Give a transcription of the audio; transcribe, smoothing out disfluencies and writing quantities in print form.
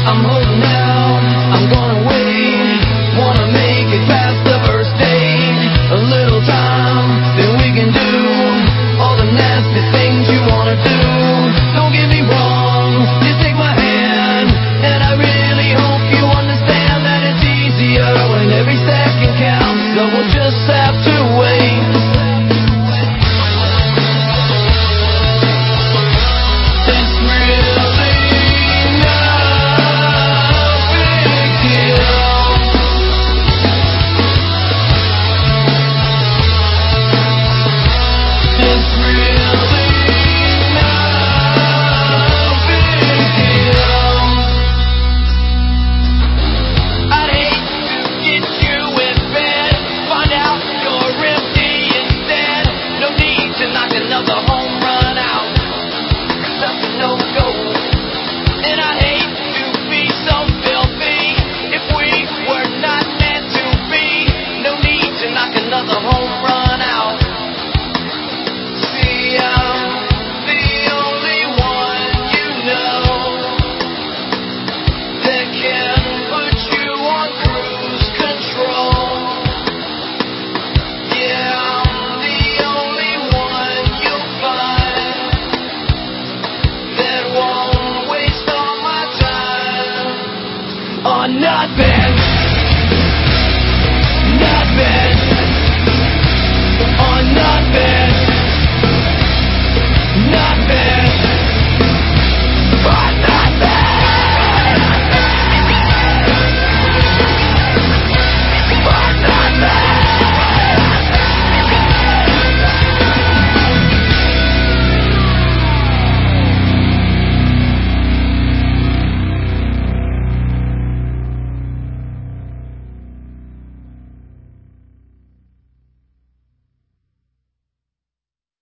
I'm holding out, I'm gonna wait. Wanna make it past the first date. A little time, then we can do all the nasty things you wanna do. Don't get me wrong, just take my hand, and I really hope you understand that it's easier when every second counts. So we'll just have to wait. Another home run out, that's a no-go. And I hate to be so filthy. If we were not meant to be, no need to knock another home run out. See, I'm the only one you know that can put you on cruise control. Yeah, nothing.